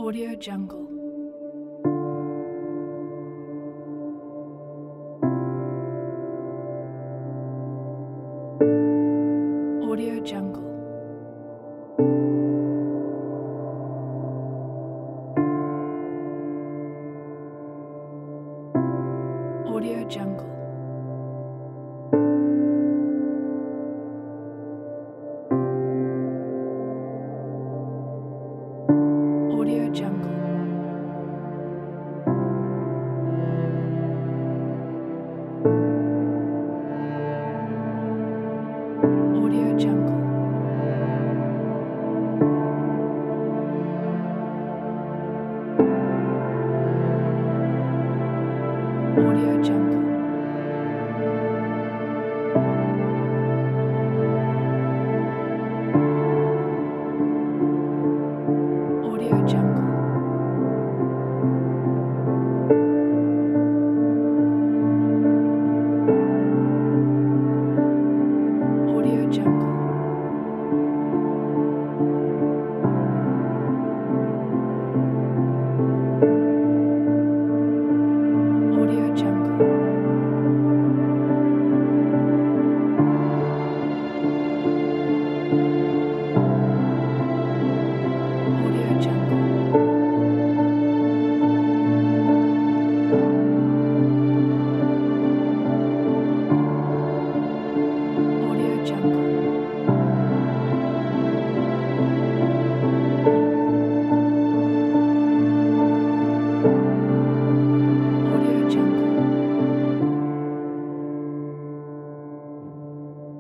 Audio Jungle. Audio Jungle. Audio Jungle. Audio Jungle. Audio Jungle. Audio Jungle. Audio Jungle. Audio Jungle. Audio Jungle. Audio Jungle. Audio Jungle. Audio Jungle.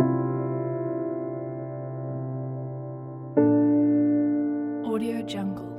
Audio Jungle.